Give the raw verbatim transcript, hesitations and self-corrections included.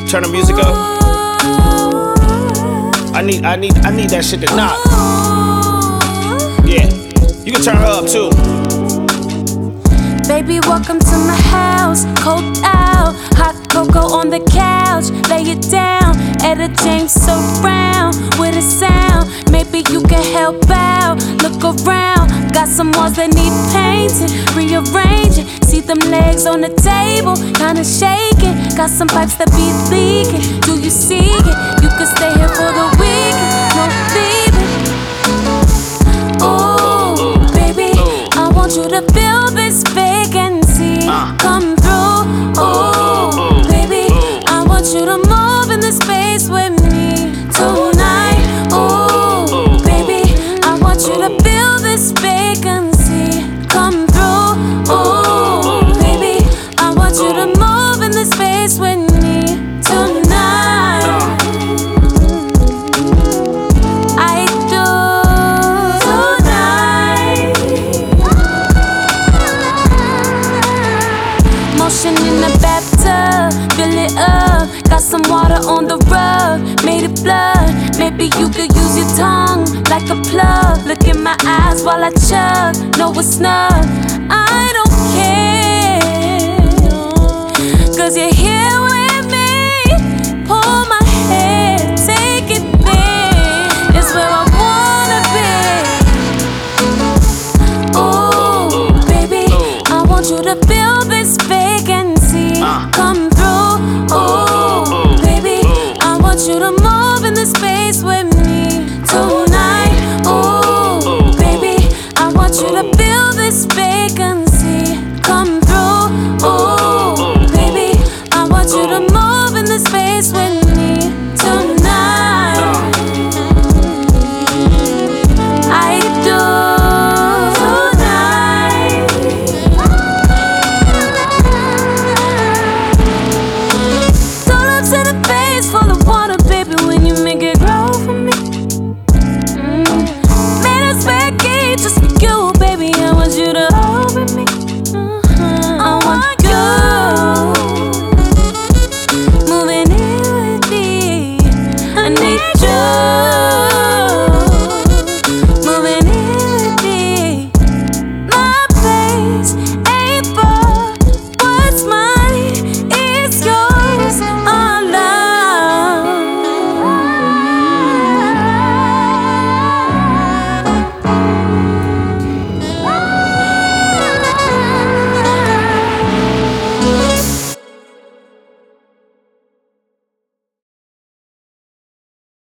Turn the music up. I need, I need, I need that shit to knock. Yeah, you can turn her up too. Baby, welcome to my house, cold out, hot cocoa on the couch, lay it down, Etta James surround with a sound, maybe you can help out, look around, got some walls that need painting, rearranging, see them legs on the table, kinda shaking, got some pipes that be leaking, do you see it, you can stay here for the weekend, no leaving, ooh, baby, I want you to feel this vacancy, come through, ooh, baby, I want you to move in the space with me tonight, ooh, baby, I want you to feel this vacancy, come through, ooh, baby, I want you to move in the space with me tonight, I do tonight, motion in the bathtub, fill it up, got some water on the rug, made it blood, maybe you could use your tongue like a plug, look in my eyes while I chug, know it's snug, I don't care, cause you're here with me, pull my hair, take it there, it's where I wanna be, ooh, baby, I want you to feel this vacancy, come through, ooh, baby, I want you to move in the space with me tonight, ooh, baby, I want you to feel this vacancy, come through, ooh, baby, I want you to move in the space with me.